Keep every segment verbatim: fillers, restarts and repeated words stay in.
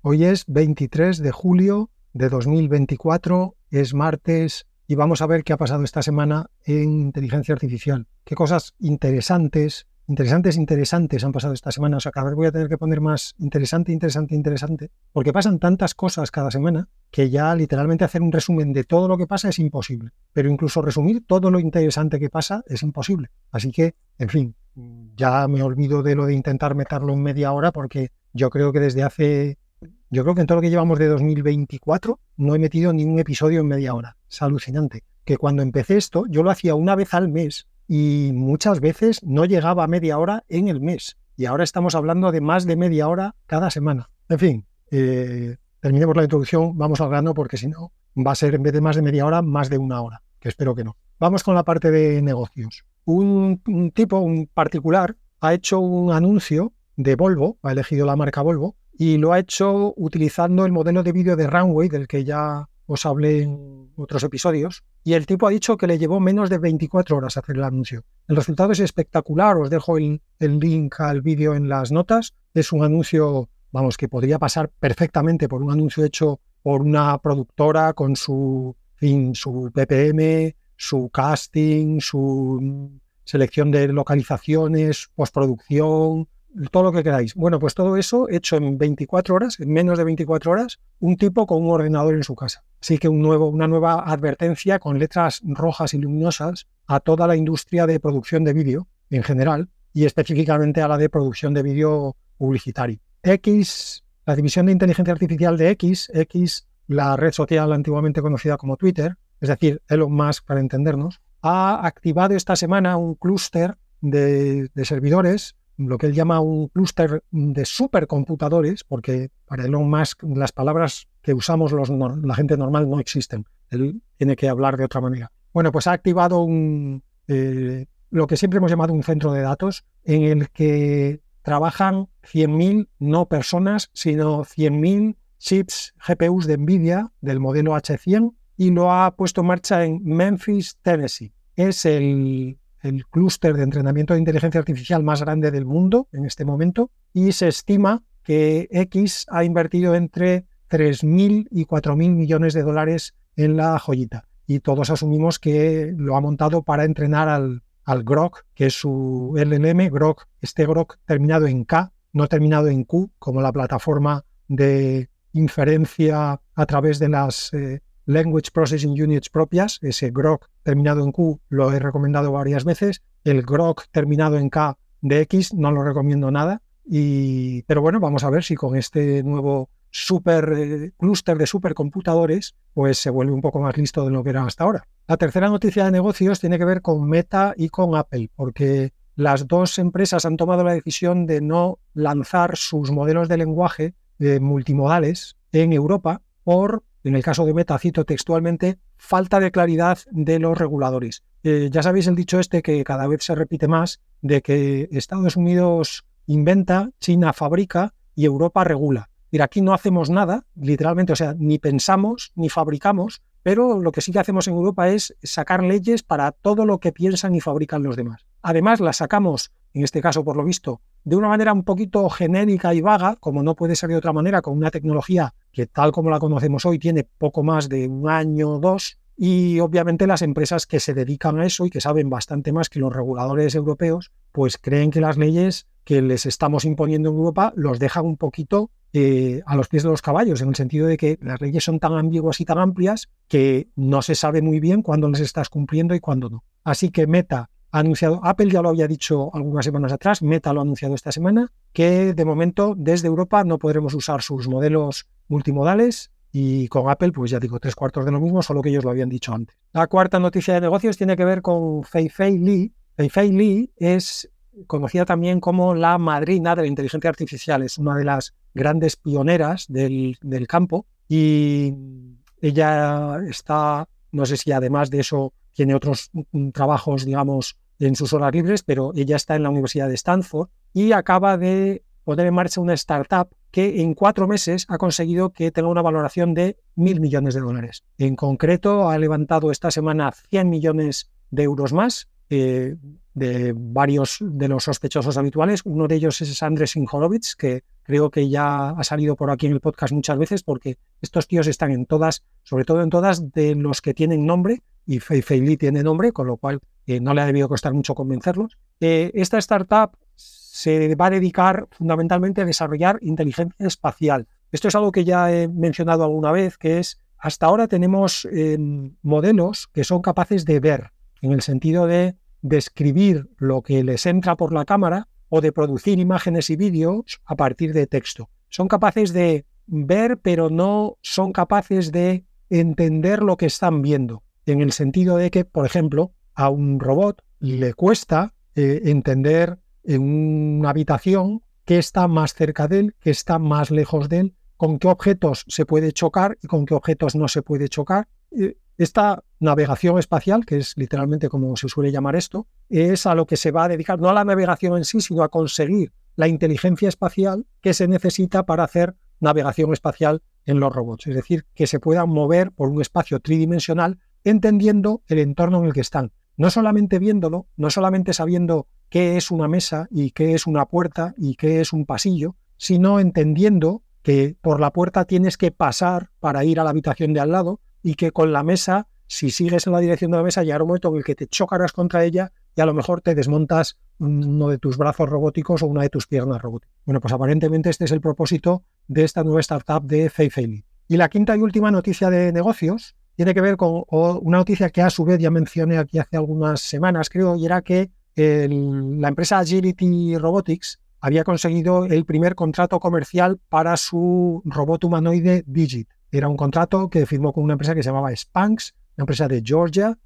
Hoy es veintitrés de julio de dos mil veinticuatro, es martes y vamos a ver qué ha pasado esta semana en inteligencia artificial. Qué cosas interesantes, interesantes, interesantes han pasado esta semana. O sea, cada vez voy a tener que poner más interesante, interesante, interesante, porque pasan tantas cosas cada semana que ya literalmente hacer un resumen de todo lo que pasa es imposible. Pero incluso resumir todo lo interesante que pasa es imposible. Así que, en fin, ya me olvido de lo de intentar meterlo en media hora porque yo creo que desde hace... Yo creo que en todo lo que llevamos de dos mil veinticuatro no he metido ni un episodio en media hora. Es alucinante. Que cuando empecé esto, yo lo hacía una vez al mes y muchas veces no llegaba a media hora en el mes. Y ahora estamos hablando de más de media hora cada semana. En fin, eh, terminemos la introducción, vamos al grano porque si no va a ser en vez de más de media hora, más de una hora, que espero que no. Vamos con la parte de negocios. Un, un tipo, un particular, ha hecho un anuncio de Volvo, ha elegido la marca Volvo, y lo ha hecho utilizando el modelo de vídeo de Runway, del que ya os hablé en otros episodios, y el tipo ha dicho que le llevó menos de veinticuatro horas hacer el anuncio. El resultado es espectacular, os dejo el, el link al vídeo en las notas. Es un anuncio, vamos, que podría pasar perfectamente por un anuncio hecho por una productora con su, fin, su B P M, su casting, su selección de localizaciones, postproducción, todo lo que queráis. Bueno, pues todo eso hecho en veinticuatro horas, en menos de veinticuatro horas, un tipo con un ordenador en su casa. Así que un nuevo, una nueva advertencia con letras rojas y luminosas a toda la industria de producción de vídeo en general y específicamente a la de producción de vídeo publicitario. X, la división de inteligencia artificial de X, X, la red social antiguamente conocida como Twitter, es decir, Elon Musk para entendernos, ha activado esta semana un clúster de, de servidores, lo que él llama un clúster de supercomputadores, porque para Elon Musk las palabras que usamos los, la gente normal no existen. Él tiene que hablar de otra manera. Bueno, pues ha activado un, eh, lo que siempre hemos llamado un centro de datos, en el que trabajan cien mil, no personas, sino cien mil chips G P Us de NVIDIA del modelo H cien, y lo ha puesto en marcha en Memphis, Tennessee. Es el... el clúster de entrenamiento de inteligencia artificial más grande del mundo en este momento, y se estima que X ha invertido entre tres mil y cuatro mil millones de dólares en la joyita. Y todos asumimos que lo ha montado para entrenar al, al Grok, que es su L L M, Grok, este Grok terminado en K, no terminado en Q, como la plataforma de inferencia a través de las... Eh, Language Processing Units propias. Ese Grok terminado en Q lo he recomendado varias veces. El Grok terminado en K de X no lo recomiendo nada. Y, pero bueno, vamos a ver si con este nuevo super eh, clúster de supercomputadores pues se vuelve un poco más listo de lo que era hasta ahora. La tercera noticia de negocios tiene que ver con Meta y con Apple, porque las dos empresas han tomado la decisión de no lanzar sus modelos de lenguaje eh, multimodales en Europa por... En el caso de Meta, cito textualmente, falta de claridad de los reguladores. Eh, ya sabéis el dicho este que cada vez se repite más, de que Estados Unidos inventa, China fabrica y Europa regula. Mira, aquí no hacemos nada, literalmente, o sea, ni pensamos ni fabricamos, pero lo que sí que hacemos en Europa es sacar leyes para todo lo que piensan y fabrican los demás. Además, las sacamos, en este caso por lo visto, de una manera un poquito genérica y vaga, como no puede ser de otra manera, con una tecnología que tal como la conocemos hoy tiene poco más de un año o dos, y obviamente las empresas que se dedican a eso y que saben bastante más que los reguladores europeos, pues creen que las leyes que les estamos imponiendo en Europa los dejan un poquito eh, a los pies de los caballos, en el sentido de que las leyes son tan ambiguas y tan amplias que no se sabe muy bien cuándo les estás cumpliendo y cuándo no. Así que Meta ha anunciado, Apple ya lo había dicho algunas semanas atrás, Meta lo ha anunciado esta semana, que de momento desde Europa no podremos usar sus modelos multimodales, y con Apple, pues ya digo, tres cuartos de lo mismo, solo que ellos lo habían dicho antes. La cuarta noticia de negocios tiene que ver con Fei-Fei Li. Fei-Fei Li es conocida también como la madrina de la inteligencia artificial, es una de las grandes pioneras del, del campo, y ella está, no sé si además de eso tiene otros trabajos, digamos, en sus horas libres, pero ella está en la Universidad de Stanford y acaba de poner en marcha una startup que en cuatro meses ha conseguido que tenga una valoración de mil millones de dólares. En concreto, ha levantado esta semana cien millones de euros más eh, de varios de los sospechosos habituales. Uno de ellos es Andresen Horowitz, que creo que ya ha salido por aquí en el podcast muchas veces, porque estos tíos están en todas, sobre todo en todas de los que tienen nombre, y Fei Fei Li tiene nombre, con lo cual eh, no le ha debido costar mucho convencerlos. Eh, esta startup se va a dedicar fundamentalmente a desarrollar inteligencia espacial. Esto es algo que ya he mencionado alguna vez, que es, hasta ahora tenemos eh, modelos que son capaces de ver, en el sentido de describir lo que les entra por la cámara o de producir imágenes y vídeos a partir de texto. Son capaces de ver, pero no son capaces de entender lo que están viendo, en el sentido de que, por ejemplo, a un robot le cuesta eh, entender en una habitación qué está más cerca de él, qué está más lejos de él, con qué objetos se puede chocar y con qué objetos no se puede chocar. Esta navegación espacial, que es literalmente como se suele llamar esto, es a lo que se va a dedicar, no a la navegación en sí, sino a conseguir la inteligencia espacial que se necesita para hacer navegación espacial en los robots. Es decir, que se puedan mover por un espacio tridimensional entendiendo el entorno en el que están. No solamente viéndolo, no solamente sabiendo qué es una mesa y qué es una puerta y qué es un pasillo, sino entendiendo que por la puerta tienes que pasar para ir a la habitación de al lado y que con la mesa, si sigues en la dirección de la mesa, llegará un momento en el que te chocarás contra ella y a lo mejor te desmontas uno de tus brazos robóticos o una de tus piernas robóticas. Bueno, pues aparentemente este es el propósito de esta nueva startup de Fei Fei Li. Y la quinta y última noticia de negocios tiene que ver con una noticia que a su vez ya mencioné aquí hace algunas semanas, creo, y era que el, la empresa Agility Robotics había conseguido el primer contrato comercial para su robot humanoide Digit. Era un contrato que firmó con una empresa que se llamaba Spanx, una empresa de Georgia,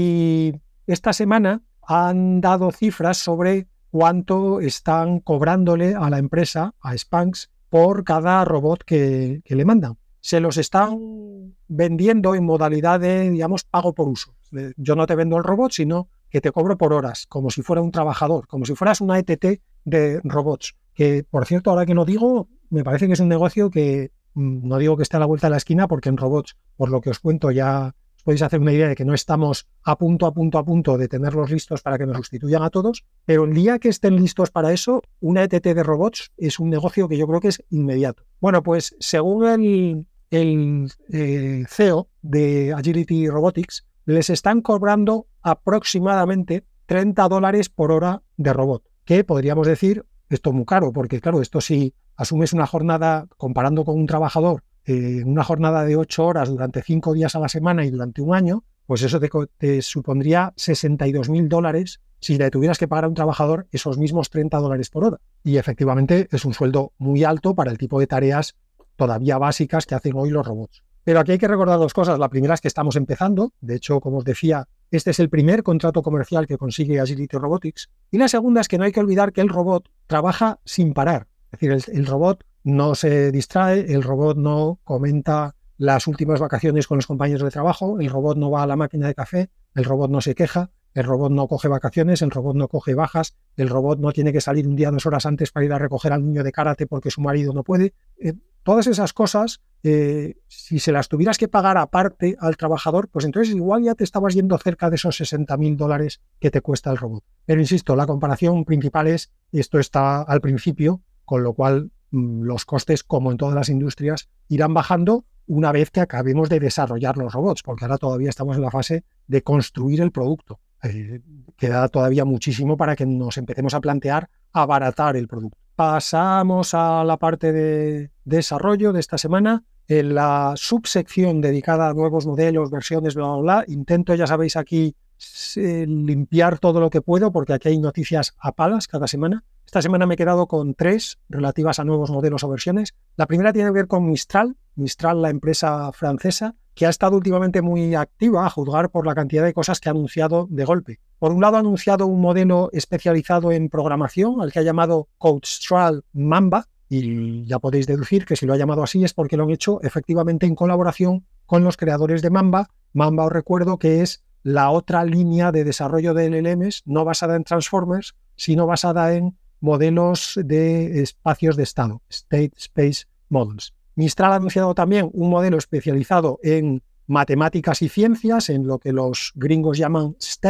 y esta semana han dado cifras sobre cuánto están cobrándole a la empresa, a Spanx, por cada robot que, que le mandan. Se los están vendiendo en modalidad de, digamos, pago por uso. Yo no te vendo el robot, sino que te cobro por horas, como si fuera un trabajador, como si fueras una E T T de robots. Que, por cierto, ahora que no digo, me parece que es un negocio que no digo que esté a la vuelta de la esquina, porque en robots, por lo que os cuento, ya os podéis hacer una idea de que no estamos a punto, a punto, a punto de tenerlos listos para que nos sustituyan a todos, pero el día que estén listos para eso, una E T T de robots es un negocio que yo creo que es inmediato. Bueno, pues según el, el eh, C E O de Agility Robotics, les están cobrando aproximadamente treinta dólares por hora de robot, que podríamos decir, esto es muy caro, porque claro, esto si asumes una jornada, comparando con un trabajador, eh, una jornada de ocho horas durante cinco días a la semana y durante un año, pues eso te, te supondría sesenta y dos mil dólares si le tuvieras que pagar a un trabajador esos mismos treinta dólares por hora. Y efectivamente es un sueldo muy alto para el tipo de tareas todavía básicas que hacen hoy los robots. Pero aquí hay que recordar dos cosas. La primera es que estamos empezando. De hecho, como os decía, este es el primer contrato comercial que consigue Agility Robotics. Y la segunda es que no hay que olvidar que el robot trabaja sin parar. Es decir, el, el robot no se distrae, el robot no comenta las últimas vacaciones con los compañeros de trabajo, el robot no va a la máquina de café, el robot no se queja, el robot no coge vacaciones, el robot no coge bajas, el robot no tiene que salir un día dos horas antes para ir a recoger al niño de karate porque su marido no puede. Eh, todas esas cosas, eh, si se las tuvieras que pagar aparte al trabajador, pues entonces igual ya te estabas yendo cerca de esos sesenta mil dólares que te cuesta el robot. Pero insisto, la comparación principal es, esto está al principio, con lo cual mmm, los costes, como en todas las industrias, irán bajando una vez que acabemos de desarrollar los robots, porque ahora todavía estamos en la fase de construir el producto. Eh, queda todavía muchísimo para que nos empecemos a plantear abaratar el producto. Pasamos a la parte de desarrollo de esta semana. En la subsección dedicada a nuevos modelos, versiones, bla, bla, bla, intento, ya sabéis, aquí eh, limpiar todo lo que puedo, porque aquí hay noticias a palas cada semana. Esta semana me he quedado con tres relativas a nuevos modelos o versiones. La primera tiene que ver con Mistral. Mistral, la empresa francesa, que ha estado últimamente muy activa a juzgar por la cantidad de cosas que ha anunciado de golpe. Por un lado, ha anunciado un modelo especializado en programación, al que ha llamado Mistral Mamba, y ya podéis deducir que si lo ha llamado así es porque lo han hecho efectivamente en colaboración con los creadores de Mamba. Mamba, os recuerdo que es la otra línea de desarrollo de L L Ms, no basada en Transformers, sino basada en modelos de espacios de estado, State Space Models. Mistral ha anunciado también un modelo especializado en matemáticas y ciencias, en lo que los gringos llaman STEM,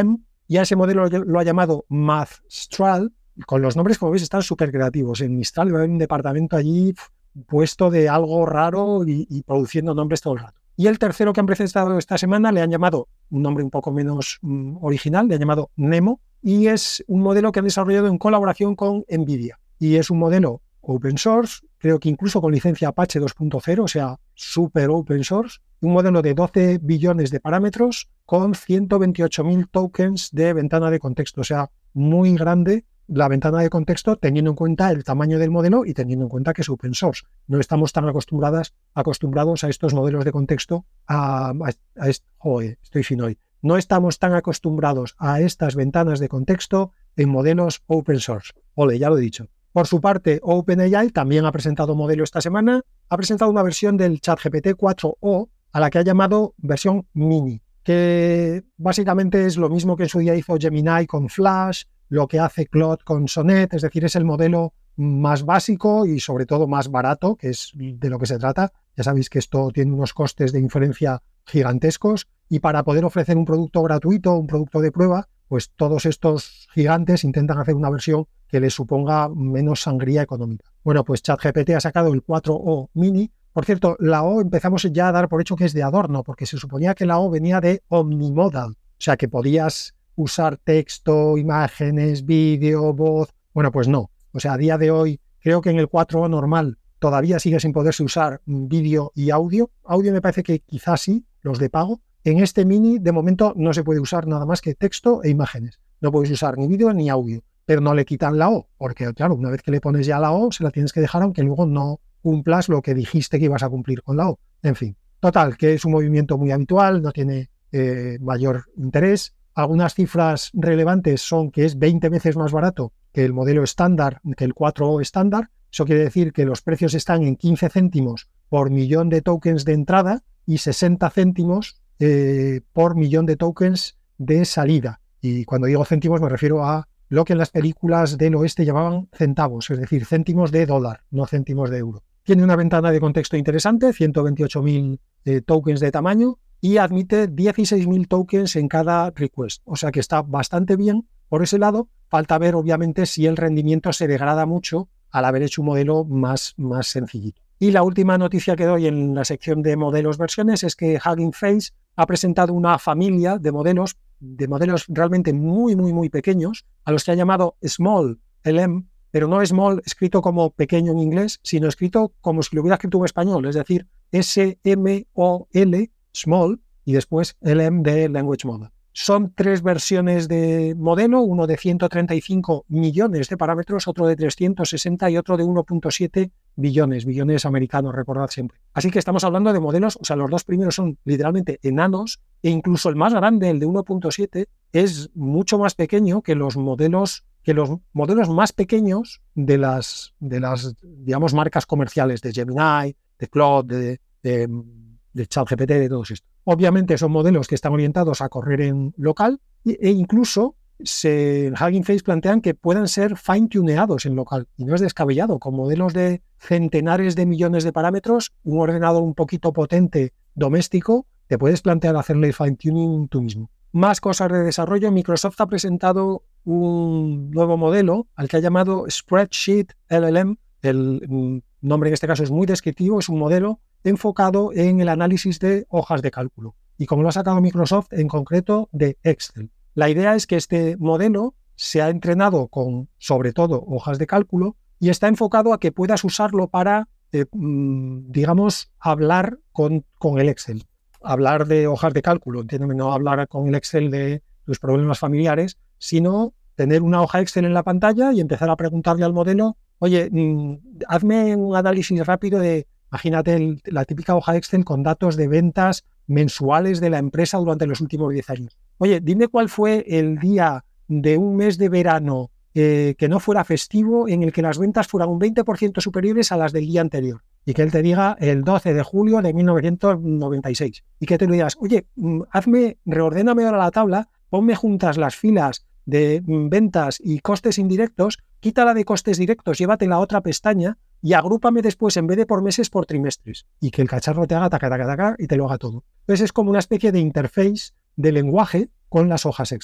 y a ese modelo lo ha llamado Mathstral. Con los nombres, como veis, están súper creativos. En Mistral va a haber un departamento allí puesto de algo raro y, y produciendo nombres todo el rato. Y el tercero que han presentado esta semana le han llamado, un nombre un poco menos um, original, le han llamado Nemo, y es un modelo que han desarrollado en colaboración con NVIDIA. Y es un modelo open source, creo que incluso con licencia Apache dos punto cero, o sea, súper open source, un modelo de doce billones de parámetros con ciento veintiocho mil tokens de ventana de contexto, o sea, muy grande la ventana de contexto, teniendo en cuenta el tamaño del modelo y teniendo en cuenta que es open source. No estamos tan acostumbradas, acostumbrados a estos modelos de contexto, a, a, a joder, estoy fino hoy. No estamos tan acostumbrados a estas ventanas de contexto en modelos open source. Ole, ya lo he dicho. Por su parte, OpenAI también ha presentado modelo esta semana. Ha presentado una versión del ChatGPT cuatro o a la que ha llamado versión mini, que básicamente es lo mismo que en su día hizo Gemini con Flash, lo que hace Claude con Sonnet, es decir, es el modelo más básico y sobre todo más barato, que es de lo que se trata. Ya sabéis que esto tiene unos costes de inferencia gigantescos y para poder ofrecer un producto gratuito, un producto de prueba, pues todos estos gigantes intentan hacer una versión que les suponga menos sangría económica. Bueno, pues ChatGPT ha sacado el cuatro o mini. Por cierto, la O empezamos ya a dar por hecho que es de adorno, porque se suponía que la O venía de omnimodal, o sea que podías usar texto, imágenes, vídeo, voz. Bueno, pues no. O sea, a día de hoy, creo que en el cuatro o normal todavía sigue sin poderse usar vídeo y audio. Audio me parece que quizás sí, los de pago. En este mini, de momento, no se puede usar nada más que texto e imágenes. No puedes usar ni vídeo ni audio. Pero no le quitan la O, porque claro, una vez que le pones ya la O, se la tienes que dejar aunque luego no cumplas lo que dijiste que ibas a cumplir con la O. En fin, total, que es un movimiento muy habitual, no tiene eh, mayor interés. Algunas cifras relevantes son que es veinte veces más barato que el modelo estándar, que el cuatro o estándar. Eso quiere decir que los precios están en quince céntimos por millón de tokens de entrada y sesenta céntimos eh, por millón de tokens de salida. Y cuando digo céntimos me refiero a lo que en las películas del oeste llamaban centavos, es decir, céntimos de dólar, no céntimos de euro. Tiene una ventana de contexto interesante, ciento veintiocho mil eh, tokens de tamaño, y admite dieciséis mil tokens en cada request. O sea que está bastante bien por ese lado. Falta ver, obviamente, si el rendimiento se degrada mucho al haber hecho un modelo más, más sencillito. Y la última noticia que doy en la sección de modelos versiones es que Hugging Face ha presentado una familia de modelos, de modelos realmente muy, muy, muy pequeños, a los que ha llamado Small L M, pero no Small escrito como pequeño en inglés, sino escrito como si lo hubiera escrito en español, es decir, S M O L, Small, y después L M de Language Model. Son tres versiones de modelo, uno de ciento treinta y cinco millones de parámetros, otro de trescientos sesenta y otro de uno punto siete billones, billones americanos, recordad siempre. Así que estamos hablando de modelos, o sea, los dos primeros son literalmente enanos, e incluso el más grande, el de uno punto siete, es mucho más pequeño que los modelos que los modelos más pequeños de las, de las digamos, marcas comerciales de Gemini, de Claude, de, de, de ChatGPT, de todos estos. Obviamente son modelos que están orientados a correr en local e incluso se, en Hugging Face plantean que puedan ser fine-tuneados en local. Y no es descabellado, con modelos de centenares de millones de parámetros, un ordenador un poquito potente doméstico, te puedes plantear hacerle fine-tuning tú mismo. Más cosas de desarrollo. Microsoft ha presentado un nuevo modelo al que ha llamado Spreadsheet L L M. El nombre en este caso es muy descriptivo, es un modelo enfocado en el análisis de hojas de cálculo. Y como lo ha sacado Microsoft, en concreto de Excel. La idea es que este modelo se ha entrenado con, sobre todo, hojas de cálculo y está enfocado a que puedas usarlo para, eh, digamos, hablar con, con el Excel. Hablar de hojas de cálculo, entiéndeme, no hablar con el Excel de tus problemas familiares, sino tener una hoja Excel en la pantalla y empezar a preguntarle al modelo, oye, mmm, hazme un análisis rápido de, imagínate el, la típica hoja Excel con datos de ventas mensuales de la empresa durante los últimos diez años. Oye, dime cuál fue el día de un mes de verano eh, que no fuera festivo en el que las ventas fueran un veinte por ciento superiores a las del día anterior. Y que él te diga el doce de julio de mil novecientos noventa y seis. Y que te lo digas, oye, hazme, reordéname ahora la tabla, ponme juntas las filas de ventas y costes indirectos, quítala de costes directos, llévatela a otra pestaña y agrúpame después, en vez de por meses, por trimestres. Y que el cacharro te haga taca, taca, taca y te lo haga todo. Entonces es como una especie de interface de lenguaje con las hojas Excel.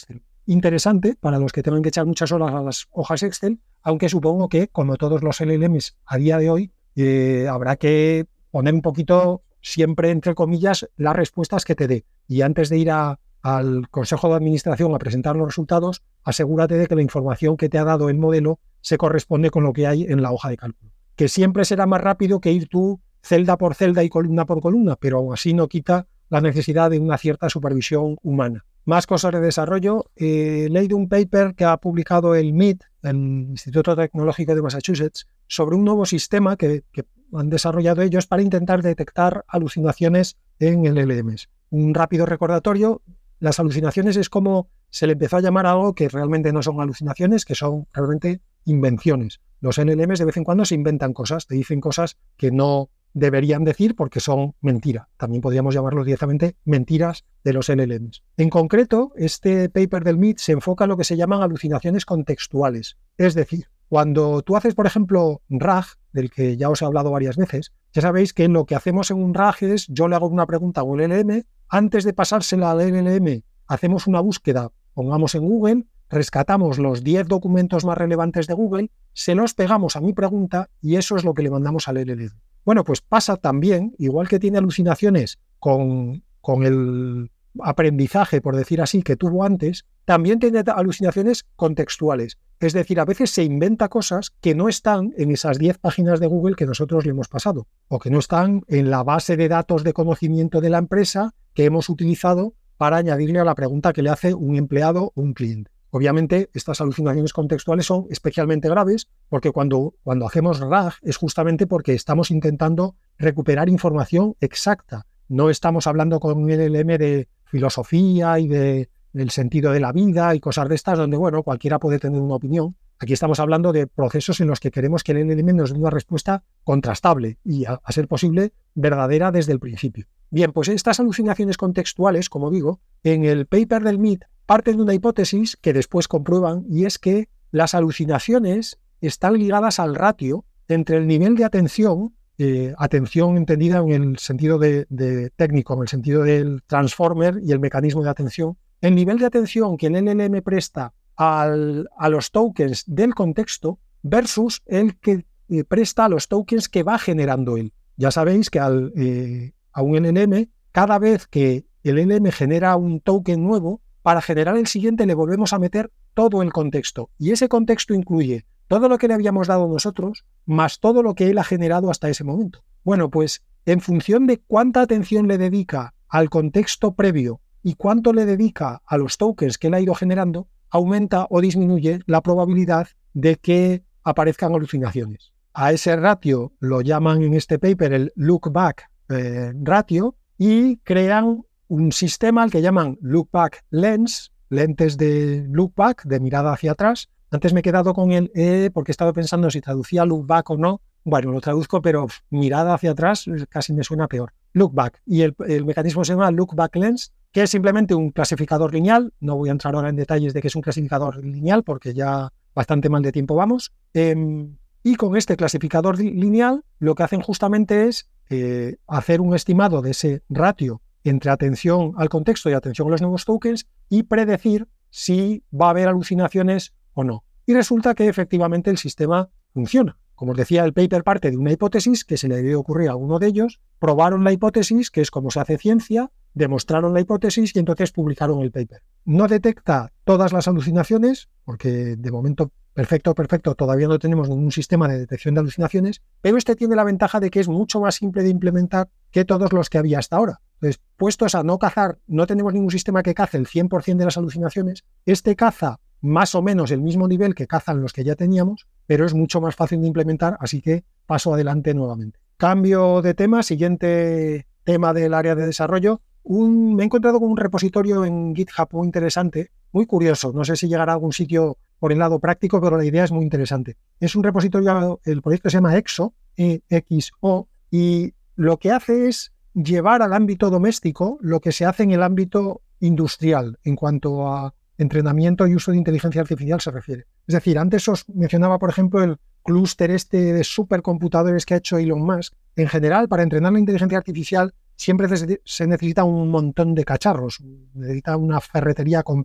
interesante para los que tengan que echar muchas horas a las hojas Excel, aunque supongo que, como todos los L L Ms a día de hoy, eh, habrá que poner un poquito, siempre entre comillas, las respuestas que te dé. Y antes de ir a, al Consejo de Administración a presentar los resultados, asegúrate de que la información que te ha dado el modelo se corresponde con lo que hay en la hoja de cálculo. Que siempre será más rápido que ir tú celda por celda y columna por columna, pero aún así no quita la necesidad de una cierta supervisión humana. Más cosas de desarrollo. Eh, he leído un paper que ha publicado el M I T, el Instituto Tecnológico de Massachusetts, sobre un nuevo sistema que, que han desarrollado ellos para intentar detectar alucinaciones en L L Ms. Un rápido recordatorio: las alucinaciones es como se le empezó a llamar a algo que realmente no son alucinaciones, que son realmente invenciones. Los L L Ms de vez en cuando se inventan cosas, te dicen cosas que no deberían decir porque son mentira. También podríamos llamarlos directamente mentiras de los L L Ms. En concreto, este paper del M I T se enfoca en lo que se llaman alucinaciones contextuales. Es decir, cuando tú haces, por ejemplo, R A G, del que ya os he hablado varias veces, ya sabéis que lo que hacemos en un R A G es, yo le hago una pregunta a un L L M, antes de pasársela al L L M, hacemos una búsqueda, pongamos en Google, rescatamos los diez documentos más relevantes de Google, se los pegamos a mi pregunta y eso es lo que le mandamos al L L M. Bueno, pues pasa también, igual que tiene alucinaciones con, con el aprendizaje, por decir así, que tuvo antes, también tiene alucinaciones contextuales. Es decir, a veces se inventa cosas que no están en esas diez páginas de Google que nosotros le hemos pasado, o que no están en la base de datos de conocimiento de la empresa que hemos utilizado para añadirle a la pregunta que le hace un empleado o un cliente. Obviamente, estas alucinaciones contextuales son especialmente graves porque cuando, cuando hacemos R A G es justamente porque estamos intentando recuperar información exacta. No estamos hablando con un L L M de filosofía y de, del sentido de la vida y cosas de estas donde, bueno, cualquiera puede tener una opinión. Aquí estamos hablando de procesos en los que queremos que el L L M nos dé una respuesta contrastable y, a, a ser posible, verdadera desde el principio. Bien, pues estas alucinaciones contextuales, como digo, en el paper del M I T parten de una hipótesis que después comprueban, y es que las alucinaciones están ligadas al ratio entre el nivel de atención, eh, atención entendida en el sentido de, de técnico, en el sentido del transformer y el mecanismo de atención, el nivel de atención que el L L M presta al, a los tokens del contexto versus el que eh, presta a los tokens que va generando él. Ya sabéis que al, eh, a un L L M, cada vez que el L L M genera un token nuevo, para generar el siguiente le volvemos a meter todo el contexto. Y ese contexto incluye todo lo que le habíamos dado nosotros, más todo lo que él ha generado hasta ese momento. Bueno, pues en función de cuánta atención le dedica al contexto previo y cuánto le dedica a los tokens que él ha ido generando, aumenta o disminuye la probabilidad de que aparezcan alucinaciones. A ese ratio lo llaman en este paper el look back eh, ratio y crean un sistema al que llaman Look Back Lens, lentes de look back, de mirada hacia atrás. Antes me he quedado con el E porque he estado pensando si traducía look back o no. Bueno, lo traduzco, pero pff, mirada hacia atrás casi me suena peor. Look back. Y el, el mecanismo se llama Look Back Lens, que es simplemente un clasificador lineal. No voy a entrar ahora en detalles de que es un clasificador lineal porque ya bastante mal de tiempo vamos. Eh, y con este clasificador lineal lo que hacen justamente es eh, hacer un estimado de ese ratio entre atención al contexto y atención a los nuevos tokens y predecir si va a haber alucinaciones o no. Y resulta que efectivamente el sistema funciona. Como os decía, el paper parte de una hipótesis que se le debe ocurrir a uno de ellos, probaron la hipótesis, que es como se hace ciencia, demostraron la hipótesis y entonces publicaron el paper. No detecta todas las alucinaciones, porque de momento perfecto, perfecto, todavía no tenemos ningún sistema de detección de alucinaciones, pero este tiene la ventaja de que es mucho más simple de implementar que todos los que había hasta ahora. Entonces, puestos a no cazar, no tenemos ningún sistema que cace el cien por ciento de las alucinaciones, este caza más o menos el mismo nivel que cazan los que ya teníamos, pero es mucho más fácil de implementar, así que paso adelante nuevamente. Cambio de tema, siguiente tema del área de desarrollo. Un, me he encontrado con un repositorio en GitHub muy interesante, muy curioso, no sé si llegará a algún sitio por el lado práctico, pero la idea es muy interesante. Es un repositorio, el proyecto se llama EXO, E X O, y lo que hace es llevar al ámbito doméstico lo que se hace en el ámbito industrial en cuanto a entrenamiento y uso de inteligencia artificial se refiere. Es decir, antes os mencionaba, por ejemplo, el clúster este de supercomputadores que ha hecho Elon Musk. En general, para entrenar la inteligencia artificial siempre se necesita un montón de cacharros, necesita una ferretería completa.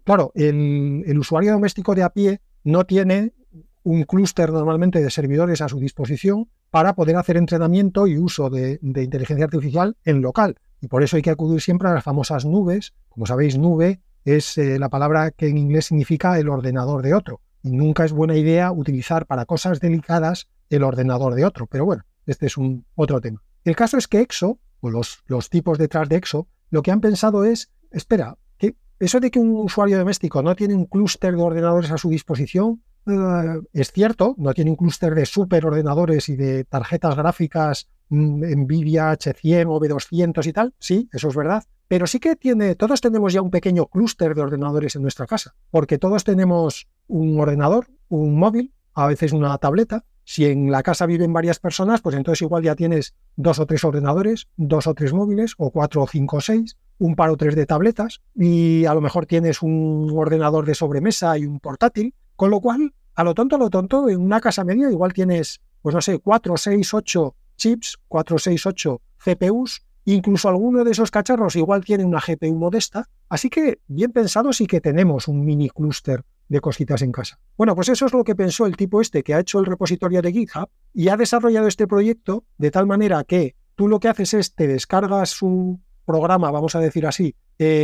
Claro, el, el usuario doméstico de a pie no tiene un clúster normalmente de servidores a su disposición para poder hacer entrenamiento y uso de, de inteligencia artificial en local. Y por eso hay que acudir siempre a las famosas nubes. Como sabéis, nube es eh, la palabra que en inglés significa el ordenador de otro. Y nunca es buena idea utilizar para cosas delicadas el ordenador de otro. Pero bueno, este es un otro tema. El caso es que Exo, o los, los tipos detrás de Exo, lo que han pensado es, espera, que eso de que un usuario doméstico no tiene un clúster de ordenadores a su disposición, eh, es cierto, no tiene un clúster de superordenadores y de tarjetas gráficas mm, Nvidia H cien o B doscientos y tal, sí, eso es verdad, pero sí que tiene, todos tenemos ya un pequeño clúster de ordenadores en nuestra casa, porque todos tenemos un ordenador, un móvil, a veces una tableta. Si en la casa viven varias personas, pues entonces igual ya tienes dos o tres ordenadores, dos o tres móviles, o cuatro o cinco o seis, un par o tres de tabletas, y a lo mejor tienes un ordenador de sobremesa y un portátil, con lo cual, a lo tonto, a lo tonto, en una casa media igual tienes, pues no sé, cuatro, seis, ocho chips, cuatro, seis, ocho C P Us, incluso alguno de esos cacharros igual tiene una G P U modesta, así que bien pensado sí que tenemos un mini clúster de cositas en casa. Bueno, pues eso es lo que pensó el tipo este que ha hecho el repositorio de GitHub y ha desarrollado este proyecto de tal manera que tú lo que haces es te descargas un programa, vamos a decir así,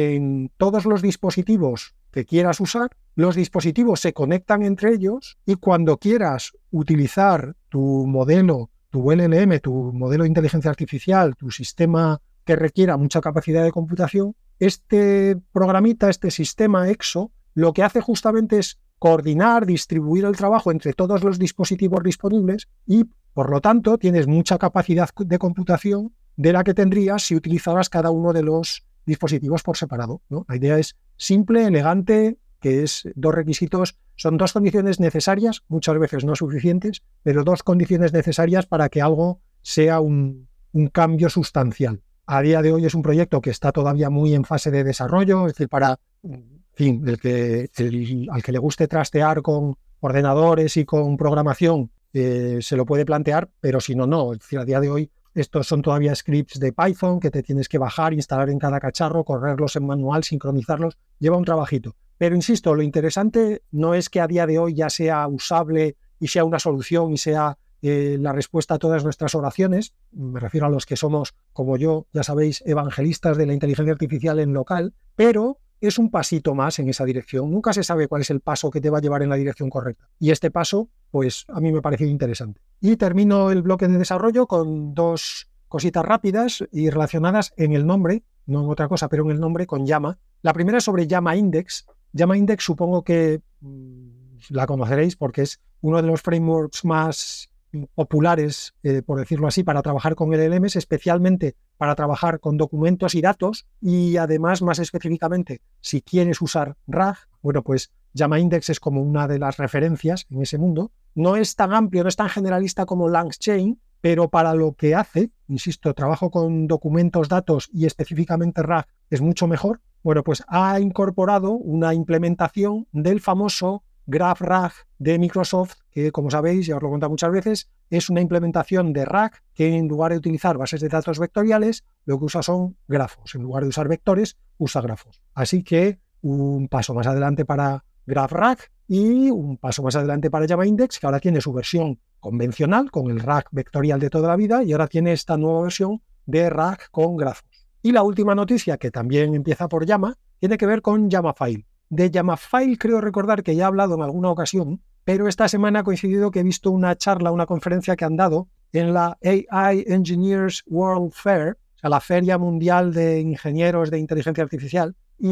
en todos los dispositivos que quieras usar, los dispositivos se conectan entre ellos y cuando quieras utilizar tu modelo, tu L L M, tu modelo de inteligencia artificial, tu sistema que requiera mucha capacidad de computación, este programita, este sistema Exo, lo que hace justamente es coordinar, distribuir el trabajo entre todos los dispositivos disponibles y, por lo tanto, tienes mucha capacidad de computación de la que tendrías si utilizaras cada uno de los dispositivos por separado, ¿no? La idea es simple, elegante, que es dos requisitos, son dos condiciones necesarias, muchas veces no suficientes, pero dos condiciones necesarias para que algo sea un, un cambio sustancial. A día de hoy es un proyecto que está todavía muy en fase de desarrollo, es decir, para... En fin, el que, el, al que le guste trastear con ordenadores y con programación eh, se lo puede plantear, pero si no, no. Es decir, a día de hoy estos son todavía scripts de Python que te tienes que bajar, instalar en cada cacharro, correrlos en manual, sincronizarlos, lleva un trabajito. Pero insisto, lo interesante no es que a día de hoy ya sea usable y sea una solución y sea eh, la respuesta a todas nuestras oraciones. Me refiero a los que somos, como yo, ya sabéis, evangelistas de la inteligencia artificial en local, pero es un pasito más en esa dirección. Nunca se sabe cuál es el paso que te va a llevar en la dirección correcta. Y este paso, pues a mí me ha parecido interesante. Y termino el bloque de desarrollo con dos cositas rápidas y relacionadas en el nombre, no en otra cosa, pero en el nombre con Llama. La primera es sobre Llama Index. Llama Index supongo que mmm, la conoceréis porque es uno de los frameworks más populares, eh, por decirlo así, para trabajar con L L Ms, especialmente para trabajar con documentos y datos, y además, más específicamente, si quieres usar R A G, bueno, pues Llama Index es como una de las referencias en ese mundo. No es tan amplio, no es tan generalista como LangChain, pero para lo que hace, insisto, trabajo con documentos, datos y específicamente R A G es mucho mejor. Bueno, pues ha incorporado una implementación del famoso Graph R A G de Microsoft, que como sabéis, ya os lo he contado muchas veces, es una implementación de R A G que en lugar de utilizar bases de datos vectoriales, lo que usa son grafos. En lugar de usar vectores, usa grafos. Así que un paso más adelante para Graph R A G y un paso más adelante para Llama Index, que ahora tiene su versión convencional con el R A G vectorial de toda la vida y ahora tiene esta nueva versión de R A G con grafos. Y la última noticia, que también empieza por Llama, tiene que ver con Llamafile. De Llamafile creo recordar que ya he hablado en alguna ocasión, pero esta semana ha coincidido que he visto una charla, una conferencia que han dado en la A I Engineers World Fair, o sea, la Feria Mundial de Ingenieros de Inteligencia Artificial,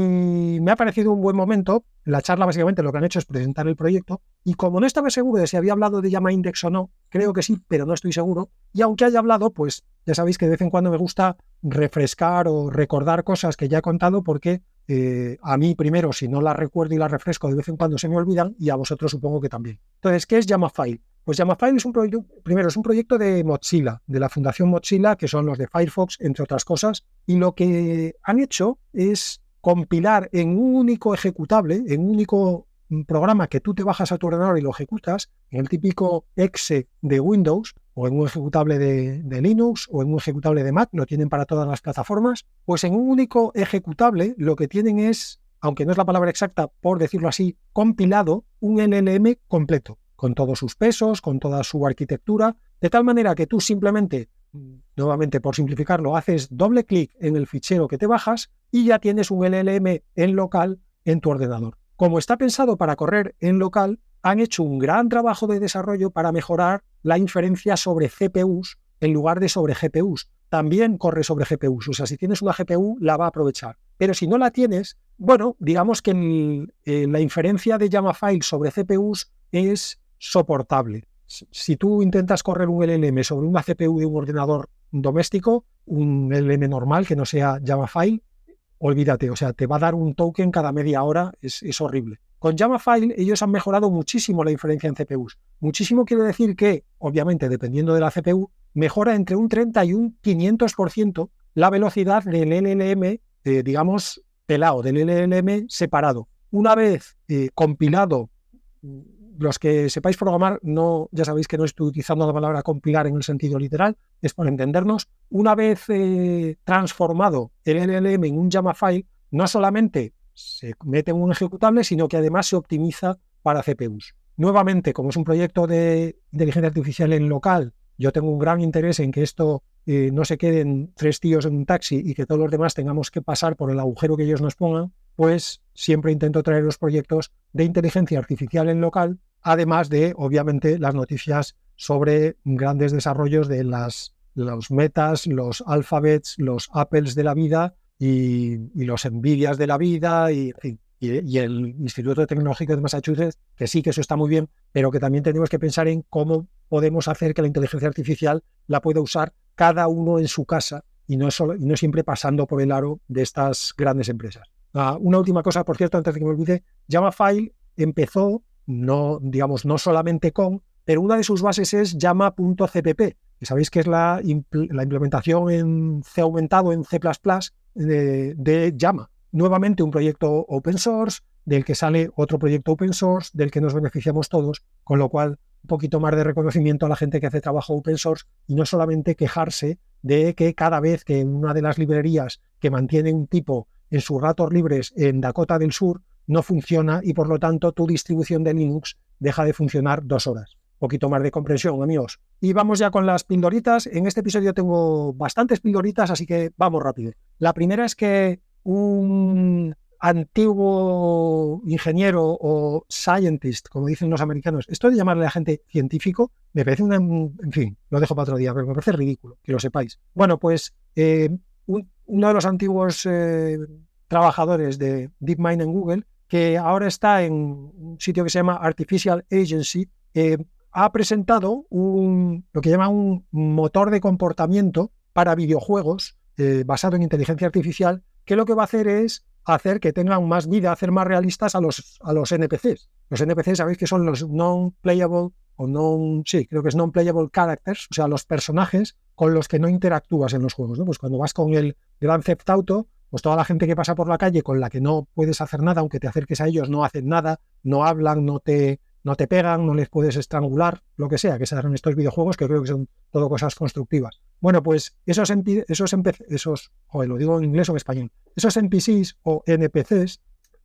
y me ha parecido un buen momento. La charla básicamente lo que han hecho es presentar el proyecto, y como no estaba seguro de si había hablado de Llama Index o no, creo que sí, pero no estoy seguro, y aunque haya hablado, pues ya sabéis que de vez en cuando me gusta refrescar o recordar cosas que ya he contado porque eh, a mí primero, si no las recuerdo y las refresco, de vez en cuando se me olvidan y a vosotros supongo que también. Entonces, ¿qué es Llamafile? Pues Llamafile es un proyecto, primero es un proyecto de Mozilla, de la Fundación Mozilla, que son los de Firefox, entre otras cosas, y lo que han hecho es compilar en un único ejecutable, en un único programa que tú te bajas a tu ordenador y lo ejecutas, en el típico exe de Windows, o en un ejecutable de, de Linux, o en un ejecutable de Mac, lo tienen para todas las plataformas, pues en un único ejecutable lo que tienen es aunque no es la palabra exacta, por decirlo así, compilado un L L M completo, con todos sus pesos, con toda su arquitectura, de tal manera que tú simplemente, nuevamente por simplificarlo, haces doble clic en el fichero que te bajas y ya tienes un L L M en local en tu ordenador. Como está pensado para correr en local, han hecho un gran trabajo de desarrollo para mejorar la inferencia sobre C P Us en lugar de sobre G P Us. También corre sobre G P Us, o sea, si tienes una G P U la va a aprovechar. Pero si no la tienes, bueno, digamos que el, eh, la inferencia de Llamafile sobre C P Us es soportable. Si tú intentas correr un L L M sobre una C P U de un ordenador doméstico, un L L M normal que no sea Llamafile, olvídate, o sea, te va a dar un token cada media hora, es, es horrible. Con Llamafile ellos han mejorado muchísimo la inferencia en C P Us. Muchísimo quiere decir que, obviamente, dependiendo de la C P U, mejora entre un treinta y un quinientos por ciento la velocidad del L L M, eh, digamos, pelado, del L L M separado. Una vez eh, compilado, los que sepáis programar, no, ya sabéis que no estoy utilizando la palabra compilar en el sentido literal, es por entendernos. Una vez eh, transformado el L L M en un Llamafile, no solamente se mete en un ejecutable, sino que además se optimiza para C P Us. Nuevamente, como es un proyecto de inteligencia artificial en local, yo tengo un gran interés en que esto eh, no se queden tres tíos en un taxi y que todos los demás tengamos que pasar por el agujero que ellos nos pongan, pues siempre intento traer los proyectos de inteligencia artificial en local, además de, obviamente, las noticias sobre grandes desarrollos de las, los Metas, los Alphabets, los Apples de la vida y, y los Nvidias de la vida y, en fin, y, y el Instituto Tecnológico de Massachusetts, que sí que eso está muy bien, pero que también tenemos que pensar en cómo podemos hacer que la inteligencia artificial la pueda usar cada uno en su casa y no, solo, y no siempre pasando por el aro de estas grandes empresas. Uh, una última cosa, por cierto, antes de que me olvide, Llamafile empezó, no, digamos, no solamente con, pero una de sus bases es llama.cpp, que sabéis que es la, impl- la implementación en C aumentado, en C plus plus, de, de Llama. Nuevamente un proyecto open source, del que sale otro proyecto open source, del que nos beneficiamos todos, con lo cual un poquito más de reconocimiento a la gente que hace trabajo open source y no solamente quejarse de que cada vez que una de las librerías que mantiene un tipo en sus ratos libres en Dakota del Sur no funciona y por lo tanto tu distribución de Linux deja de funcionar dos horas. Un poquito más de comprensión, amigos. Y vamos ya con las pildoritas. En este episodio tengo bastantes pildoritas, así que vamos rápido. La primera es que un antiguo ingeniero o scientist, como dicen los americanos, esto de llamarle a gente científico, me parece una... En fin, lo dejo para otro día, pero me parece ridículo, que lo sepáis. Bueno, pues eh, un, uno de los antiguos eh, trabajadores de DeepMind en Google, que ahora está en un sitio que se llama Artificial Agency, eh, ha presentado un, lo que llama un motor de comportamiento para videojuegos eh, basado en inteligencia artificial, que lo que va a hacer es hacer que tengan más vida, hacer más realistas a los, a los N P Cs. Los N P Cs sabéis que son los non-playable, o non, sí, creo que es non-playable characters, o sea, los personajes con los que no interactúas en los juegos, ¿no? Pues cuando vas con el Grand Theft Auto, pues toda la gente que pasa por la calle con la que no puedes hacer nada, aunque te acerques a ellos, no hacen nada, no hablan, no te, no te pegan, no les puedes estrangular, lo que sea, que sean estos videojuegos que creo que son todo cosas constructivas. Bueno, pues esos, esos, esos joder, lo digo en inglés o en español, esos N P Cs o N P Cs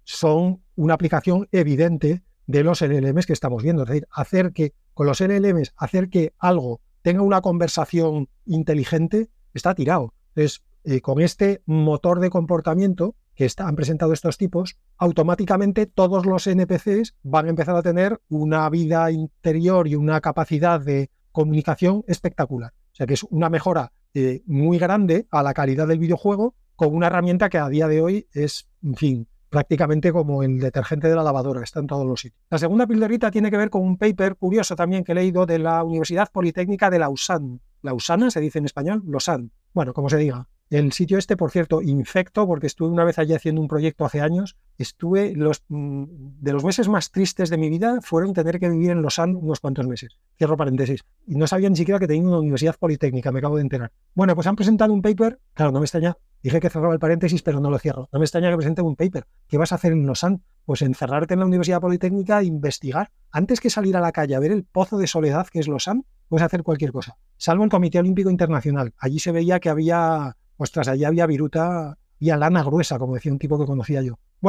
son una aplicación evidente de los L L Ms que estamos viendo, es decir, hacer que, con los L L Ms, hacer que algo tenga una conversación inteligente, está tirado. Entonces, eh, con este motor de comportamiento que está, han presentado estos tipos, automáticamente todos los N P Cs van a empezar a tener una vida interior y una capacidad de comunicación espectacular. O sea que es una mejora eh, muy grande a la calidad del videojuego con una herramienta que a día de hoy es, en fin, prácticamente como el detergente de la lavadora, está en todos los sitios. La segunda pildorita tiene que ver con un paper curioso también que he leído de la Universidad Politécnica de Lausanne. ¿Lausana se dice en español? Lausanne. Bueno, como se diga. El sitio este, por cierto, infecto, porque estuve una vez allí haciendo un proyecto hace años, estuve, los de los meses más tristes de mi vida fueron tener que vivir en Lausanne unos cuantos meses. Cierro paréntesis. Y no sabía ni siquiera que tenía una universidad politécnica, me acabo de enterar. Bueno, pues han presentado un paper, claro, no me extraña, dije que cerraba el paréntesis, pero no lo cierro. No me extraña que presenten un paper. ¿Qué vas a hacer en Lausanne? Pues encerrarte en la universidad politécnica e investigar. Antes que salir a la calle a ver el pozo de soledad que es Lausanne, puedes hacer cualquier cosa. Salvo el Comité Olímpico Internacional. Allí se veía que había... Ostras, allí había viruta, había lana gruesa, como decía un tipo que conocía yo. Bueno,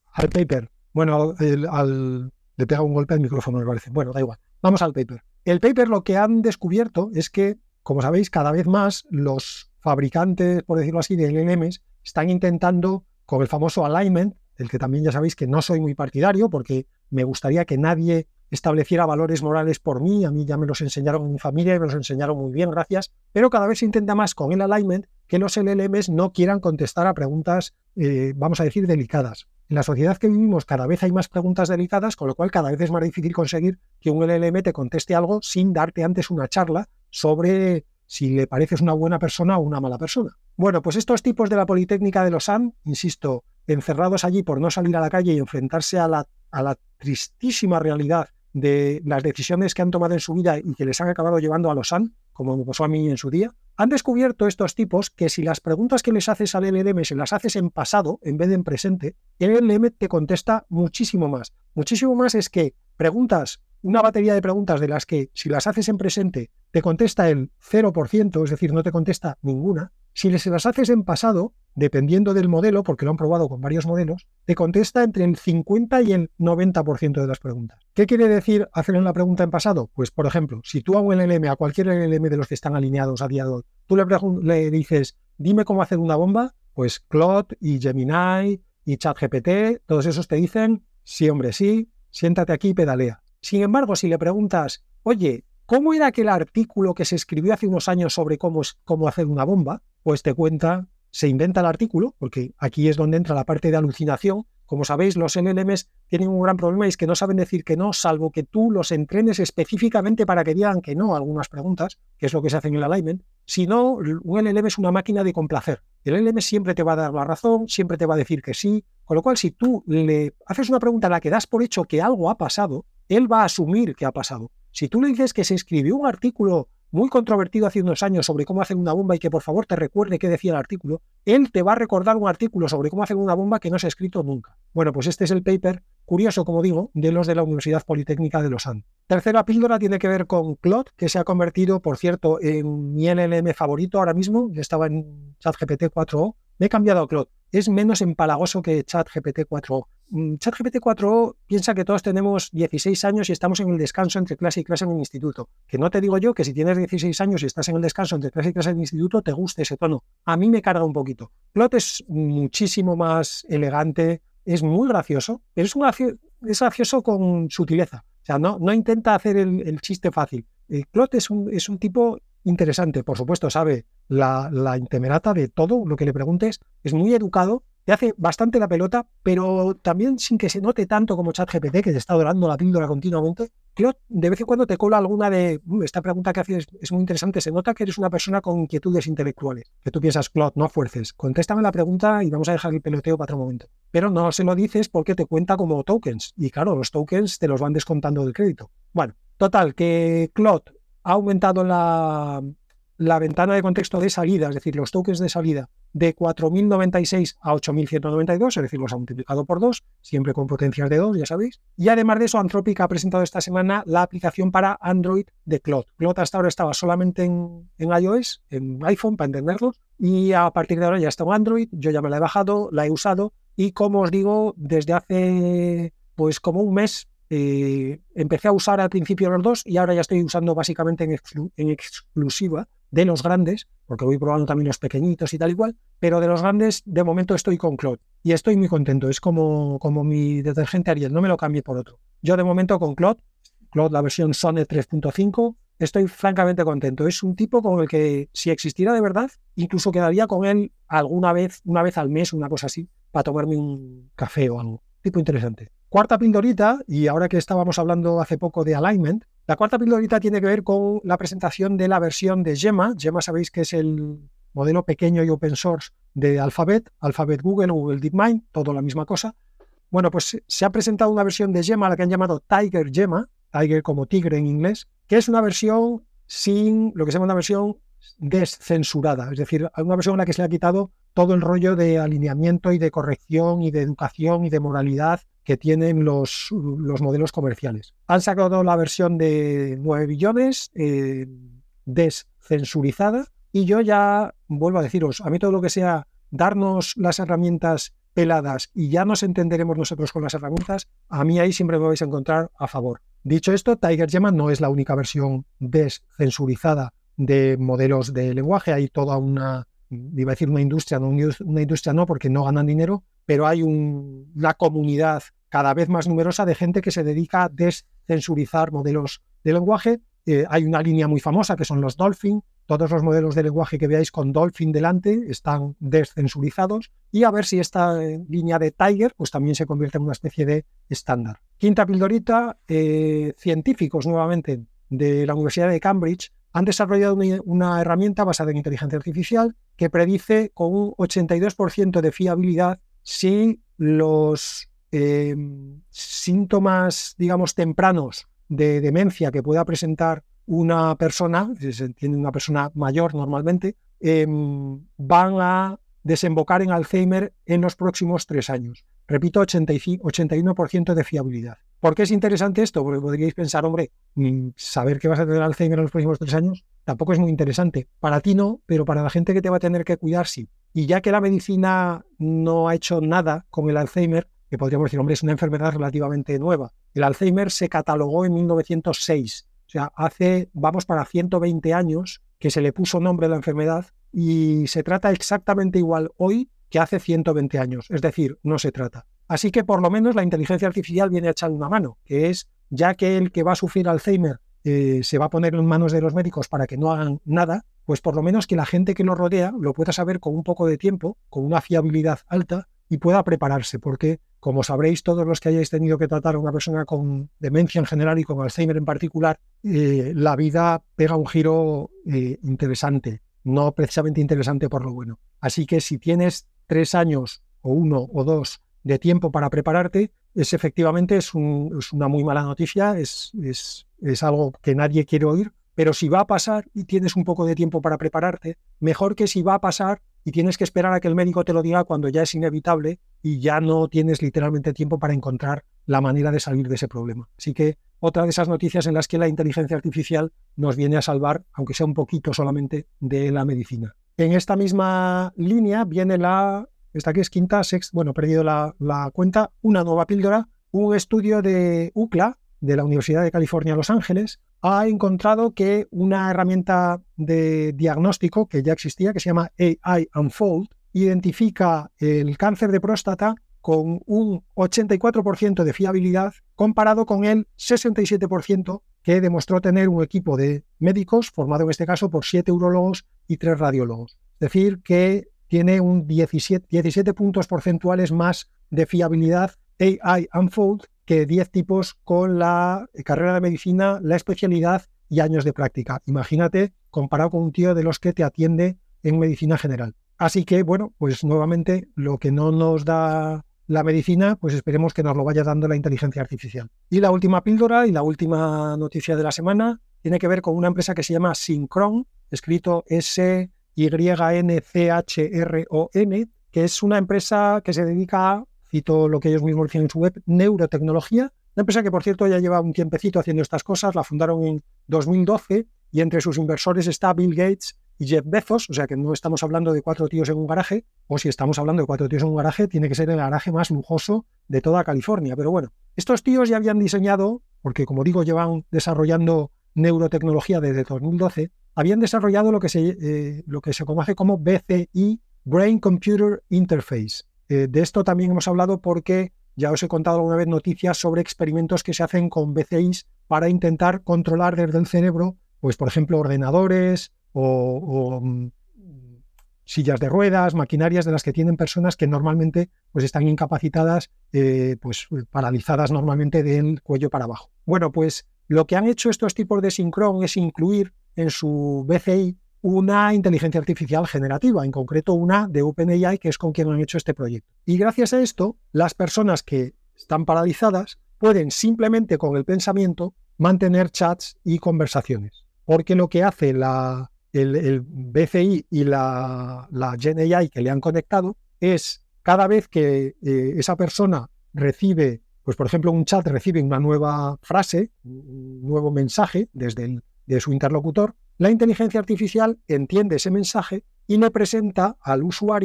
al paper. Bueno, el, al, le pega un golpe al micrófono, me parece. Bueno, da igual. Vamos al paper. El paper lo que han descubierto es que, como sabéis, cada vez más los fabricantes, por decirlo así, de L L Ms están intentando, con el famoso alignment, del que también ya sabéis que no soy muy partidario, porque me gustaría que nadie estableciera valores morales por mí. A mí ya me los enseñaron en mi familia y me los enseñaron muy bien, gracias. Pero cada vez se intenta más con el alignment que los L L Ms no quieran contestar a preguntas, eh, vamos a decir, delicadas. En la sociedad que vivimos cada vez hay más preguntas delicadas, con lo cual cada vez es más difícil conseguir que un L L M te conteste algo sin darte antes una charla sobre si le pareces una buena persona o una mala persona. Bueno, pues estos tipos de la Politécnica de Lausanne, insisto, encerrados allí por no salir a la calle y enfrentarse a la, a la tristísima realidad de las decisiones que han tomado en su vida y que les han acabado llevando a Lausanne, como me pasó a mí en su día, han descubierto estos tipos que si las preguntas que les haces al L L M se las haces en pasado en vez de en presente, el L L M te contesta muchísimo más. Muchísimo más es que preguntas, una batería de preguntas de las que si las haces en presente te contesta el cero por ciento, es decir, no te contesta ninguna. Si se las haces en pasado, dependiendo del modelo, porque lo han probado con varios modelos, te contesta entre el cincuenta y el noventa por ciento de las preguntas. ¿Qué quiere decir hacer una pregunta en pasado? Pues, por ejemplo, si tú a un L L M, a cualquier L L M de los que están alineados a día de hoy, tú le, le dices, dime cómo hacer una bomba, pues Claude y Gemini y ChatGPT, todos esos te dicen, sí, hombre, sí, siéntate aquí y pedalea. Sin embargo, si le preguntas, oye, ¿cómo era aquel artículo que se escribió hace unos años sobre cómo, cómo hacer una bomba? Pues te cuenta, se inventa el artículo, porque aquí es donde entra la parte de alucinación. Como sabéis, los L L Ms tienen un gran problema y es que no saben decir que no, salvo que tú los entrenes específicamente para que digan que no a algunas preguntas, que es lo que se hace en el alignment. Si no, un L L M es una máquina de complacer. El L L M siempre te va a dar la razón, siempre te va a decir que sí, con lo cual si tú le haces una pregunta a la que das por hecho que algo ha pasado, él va a asumir que ha pasado. Si tú le dices que se escribió un artículo muy controvertido hace unos años sobre cómo hacer una bomba y que por favor te recuerde qué decía el artículo, él te va a recordar un artículo sobre cómo hacer una bomba que no se ha escrito nunca. Bueno, pues este es el paper curioso, como digo, de los de la Universidad Politécnica de Lausanne. Tercera píldora tiene que ver con Claude, que se ha convertido, por cierto, en mi L L M favorito ahora mismo. Yo estaba en ChatGPT cuatro o. Me he cambiado a Claude. Es menos empalagoso que ChatGPT cuatro o. ChatGPT cuatro o piensa que todos tenemos dieciséis años y estamos en el descanso entre clase y clase en el instituto. Que no te digo yo que si tienes dieciséis años y estás en el descanso entre clase y clase en el instituto te guste ese tono. A mí me carga un poquito. Claude es muchísimo más elegante, es muy gracioso, pero es, un gracioso, es gracioso con sutileza. O sea, no, no intenta hacer el, el chiste fácil. Eh, Claude es un, es un tipo interesante, por supuesto, sabe la, la intemerata de todo lo que le preguntes, es muy educado, te hace bastante la pelota, pero también sin que se note tanto como ChatGPT, que te está dorando la píldora continuamente. Claude de vez en cuando te cola alguna de, uh, esta pregunta que haces es muy interesante, se nota que eres una persona con inquietudes intelectuales, que tú piensas, Claude, no fuerces, contéstame la pregunta y vamos a dejar el peloteo para otro momento. Pero no se lo dices porque te cuenta como tokens, y claro, los tokens te los van descontando del crédito. Bueno, total, que Claude ha aumentado la, la ventana de contexto de salida, es decir, los tokens de salida, de cuatro mil noventa y seis a ocho mil ciento noventa y dos, es decir, los ha multiplicado por dos, siempre con potencias de dos, ya sabéis. Y además de eso, Anthropic ha presentado esta semana la aplicación para Android de Claude. Claude hasta ahora estaba solamente en, en iOS, en iPhone, para entenderlo, y a partir de ahora ya está en Android. Yo ya me la he bajado, la he usado, y como os digo, desde hace pues como un mes, Eh, empecé a usar al principio los dos y ahora ya estoy usando básicamente en, exclu en exclusiva de los grandes, porque voy probando también los pequeñitos y tal igual, pero de los grandes de momento estoy con Claude y estoy muy contento. Es como, como mi detergente Ariel, no me lo cambié por otro. Yo de momento con Claude, Claude la versión Sonnet tres punto cinco, estoy francamente contento. Es un tipo con el que si existiera de verdad, incluso quedaría con él alguna vez, una vez al mes, una cosa así, para tomarme un café o algo. Tipo interesante. Cuarta pildorita, y ahora que estábamos hablando hace poco de alignment, la cuarta pildorita tiene que ver con la presentación de la versión de Gemma. Gemma sabéis que es el modelo pequeño y open source de Alphabet, Alphabet Google o Google DeepMind, todo la misma cosa. Bueno, pues se ha presentado una versión de Gemma, la que han llamado Tiger Gemma, Tiger como tigre en inglés, que es una versión sin, lo que se llama una versión descensurada, es decir, una versión en la que se le ha quitado todo el rollo de alineamiento y de corrección y de educación y de moralidad que tienen los, los modelos comerciales. Han sacado la versión de nueve billones eh, descensurizada y yo ya vuelvo a deciros, a mí todo lo que sea darnos las herramientas peladas y ya nos entenderemos nosotros con las herramientas, a mí ahí siempre me vais a encontrar a favor. Dicho esto, TigerGemma no es la única versión descensurizada de modelos de lenguaje. Hay toda una, iba a decir una industria, no una industria no, porque no ganan dinero, pero hay un, una comunidad cada vez más numerosa de gente que se dedica a descensurizar modelos de lenguaje. Eh, hay una línea muy famosa que son los Dolphin. Todos los modelos de lenguaje que veáis con Dolphin delante están descensurizados, y a ver si esta eh, línea de Tiger pues también se convierte en una especie de estándar. Quinta pildorita, eh, científicos nuevamente de la Universidad de Cambridge han desarrollado una, una herramienta basada en inteligencia artificial que predice con un ochenta y dos por ciento de fiabilidad si los eh, síntomas, digamos, tempranos de demencia que pueda presentar una persona, si se entiende una persona mayor normalmente, eh, van a desembocar en Alzheimer en los próximos tres años. Repito, ochenta y uno por ciento de fiabilidad. ¿Por qué es interesante esto? Porque podríais pensar, hombre, saber que vas a tener Alzheimer en los próximos tres años tampoco es muy interesante. Para ti no, pero para la gente que te va a tener que cuidar sí. Y ya que la medicina no ha hecho nada con el Alzheimer, que podríamos decir, hombre, es una enfermedad relativamente nueva. El Alzheimer se catalogó en mil novecientos seis. O sea, hace, vamos para ciento veinte años que se le puso nombre a la enfermedad, y se trata exactamente igual hoy que hace ciento veinte años. Es decir, no se trata. Así que por lo menos la inteligencia artificial viene a echar una mano, que es, ya que el que va a sufrir Alzheimer eh, se va a poner en manos de los médicos para que no hagan nada, pues por lo menos que la gente que lo rodea lo pueda saber con un poco de tiempo, con una fiabilidad alta, y pueda prepararse, porque, como sabréis todos los que hayáis tenido que tratar a una persona con demencia en general y con Alzheimer en particular, eh, la vida pega un giro eh, interesante, no precisamente interesante por lo bueno. Así que si tienes tres años o uno o dos de tiempo para prepararte, es efectivamente es, un, es una muy mala noticia, es, es, es algo que nadie quiere oír, pero si va a pasar y tienes un poco de tiempo para prepararte, mejor que si va a pasar y tienes que esperar a que el médico te lo diga cuando ya es inevitable y ya no tienes literalmente tiempo para encontrar la manera de salir de ese problema. Así que otra de esas noticias en las que la inteligencia artificial nos viene a salvar, aunque sea un poquito solamente, de la medicina. En esta misma línea viene la, esta aquí es quinta, sexta, bueno, he perdido la, la cuenta, una nueva píldora, un estudio de U C L A, de la Universidad de California, Los Ángeles, ha encontrado que una herramienta de diagnóstico que ya existía, que se llama A I Unfold, identifica el cáncer de próstata con un ochenta y cuatro por ciento de fiabilidad comparado con el sesenta y siete por ciento que demostró tener un equipo de médicos formado en este caso por siete urólogos y tres radiólogos. Es decir, que tiene un diecisiete, diecisiete puntos porcentuales más de fiabilidad A I Unfold que diez tipos con la carrera de medicina, la especialidad y años de práctica. Imagínate, comparado con un tío de los que te atiende en medicina general. Así que, bueno, pues nuevamente lo que no nos da la medicina, pues esperemos que nos lo vaya dando la inteligencia artificial. Y la última píldora y la última noticia de la semana tiene que ver con una empresa que se llama Synchron, escrito S Y N C H R O N, que es una empresa que se dedica a, cito lo que ellos mismos dicen en su web, neurotecnología. Una empresa que, por cierto, ya lleva un tiempecito haciendo estas cosas. La fundaron en dos mil doce y entre sus inversores está Bill Gates y Jeff Bezos, o sea que no estamos hablando de cuatro tíos en un garaje, o si estamos hablando de cuatro tíos en un garaje, tiene que ser el garaje más lujoso de toda California. Pero bueno, estos tíos ya habían diseñado, porque como digo, llevan desarrollando neurotecnología desde dos mil doce, habían desarrollado lo que se, eh, lo que se conoce como B C I, Brain Computer Interface. Eh, de esto también hemos hablado porque ya os he contado alguna vez noticias sobre experimentos que se hacen con B C Is para intentar controlar desde el cerebro, pues por ejemplo, ordenadores o, o um, sillas de ruedas, maquinarias de las que tienen personas que normalmente pues están incapacitadas, eh, pues paralizadas normalmente del cuello para abajo. Bueno, pues lo que han hecho estos tipos de Synchron es incluir en su B C I una inteligencia artificial generativa, en concreto una de OpenAI, que es con quien han hecho este proyecto. Y gracias a esto, las personas que están paralizadas pueden simplemente con el pensamiento mantener chats y conversaciones. Porque lo que hace la, el, el B C I y la, la GenAI que le han conectado es cada vez que eh, esa persona recibe, pues por ejemplo un chat recibe una nueva frase, un nuevo mensaje desde el, de su interlocutor, la inteligencia artificial entiende ese mensaje y le presenta al usuario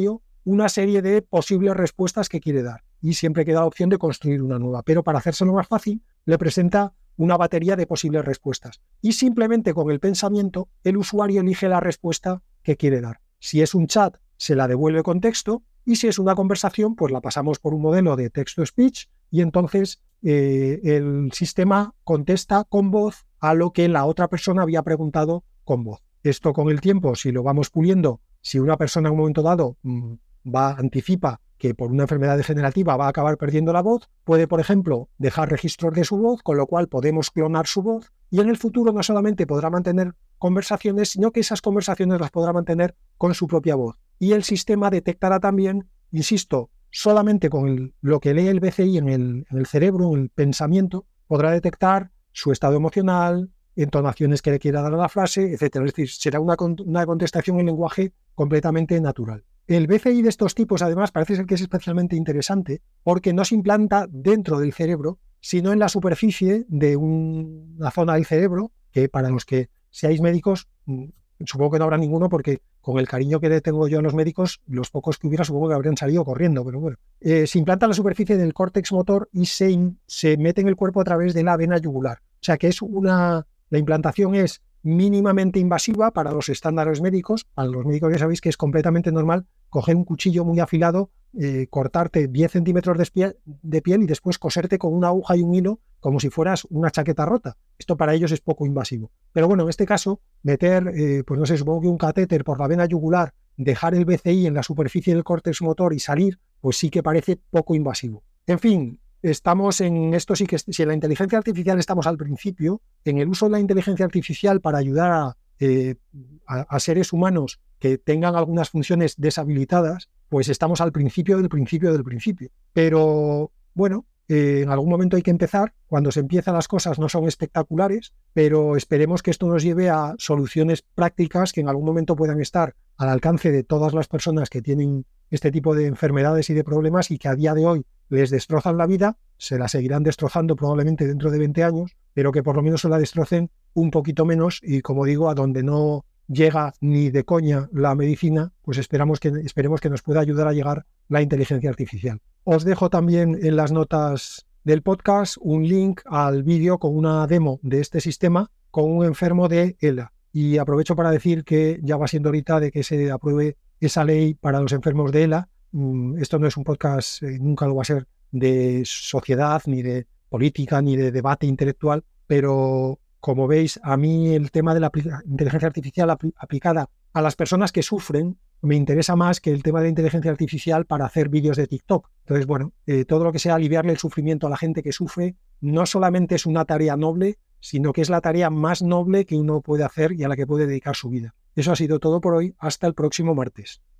una serie de posibles respuestas que quiere dar. Y siempre queda la opción de construir una nueva. Pero para hacérselo más fácil, le presenta una batería de posibles respuestas. Y simplemente con el pensamiento, el usuario elige la respuesta que quiere dar. Si es un chat, se la devuelve con texto, y si es una conversación, pues la pasamos por un modelo de text-to-speech, y entonces eh, el sistema contesta con voz a lo que la otra persona había preguntado con voz. Esto con el tiempo, si lo vamos puliendo, si una persona en un momento dado mmm, va, anticipa que por una enfermedad degenerativa va a acabar perdiendo la voz, puede, por ejemplo, dejar registros de su voz, con lo cual podemos clonar su voz, y en el futuro no solamente podrá mantener conversaciones, sino que esas conversaciones las podrá mantener con su propia voz. Y el sistema detectará también, insisto, solamente con el, lo que lee el B C I en el, en el cerebro, en el pensamiento, podrá detectar su estado emocional, entonaciones que le quiera dar a la frase, etcétera. Es decir, será una, una contestación en lenguaje completamente natural. El B C I de estos tipos, además, parece ser que es especialmente interesante porque no se implanta dentro del cerebro, sino en la superficie de un, una zona del cerebro que, para los que seáis médicos, supongo que no habrá ninguno porque con el cariño que le tengo yo a los médicos, los pocos que hubiera supongo que habrían salido corriendo, pero bueno. Eh, se implanta en la superficie del córtex motor y se, se mete en el cuerpo a través de la vena yugular. O sea que es una... La implantación es mínimamente invasiva para los estándares médicos. Para los médicos ya sabéis que es completamente normal coger un cuchillo muy afilado, eh, cortarte diez centímetros de, espie- de piel y después coserte con una aguja y un hilo como si fueras una chaqueta rota. Esto para ellos es poco invasivo. Pero bueno, en este caso, meter, eh, pues no sé, supongo que un catéter por la vena yugular, dejar el B C I en la superficie del córtex motor y salir, pues sí que parece poco invasivo. En fin, estamos en esto sí que, si en la inteligencia artificial estamos al principio, en el uso de la inteligencia artificial para ayudar a, eh, a, a seres humanos que tengan algunas funciones deshabilitadas, pues estamos al principio del principio del principio. Pero bueno, eh, en algún momento hay que empezar. Cuando se empiezan las cosas no son espectaculares, pero esperemos que esto nos lleve a soluciones prácticas que en algún momento puedan estar al alcance de todas las personas que tienen este tipo de enfermedades y de problemas y que a día de hoy les destrozan la vida, se la seguirán destrozando probablemente dentro de veinte años, pero que por lo menos se la destrocen un poquito menos y, como digo, a donde no llega ni de coña la medicina, pues esperamos que, esperemos que nos pueda ayudar a llegar la inteligencia artificial. Os dejo también en las notas del podcast un link al vídeo con una demo de este sistema con un enfermo de ELA. Y aprovecho para decir que ya va siendo ahorita de que se apruebe esa ley para los enfermos de ELA. Esto no es un podcast, eh, nunca lo va a ser, de sociedad, ni de política, ni de debate intelectual, pero como veis, a mí el tema de la inteligencia artificial apl- aplicada a las personas que sufren me interesa más que el tema de la inteligencia artificial para hacer vídeos de TikTok. Entonces, bueno, eh, todo lo que sea aliviarle el sufrimiento a la gente que sufre no solamente es una tarea noble, sino que es la tarea más noble que uno puede hacer y a la que puede dedicar su vida. Eso ha sido todo por hoy. Hasta el próximo martes.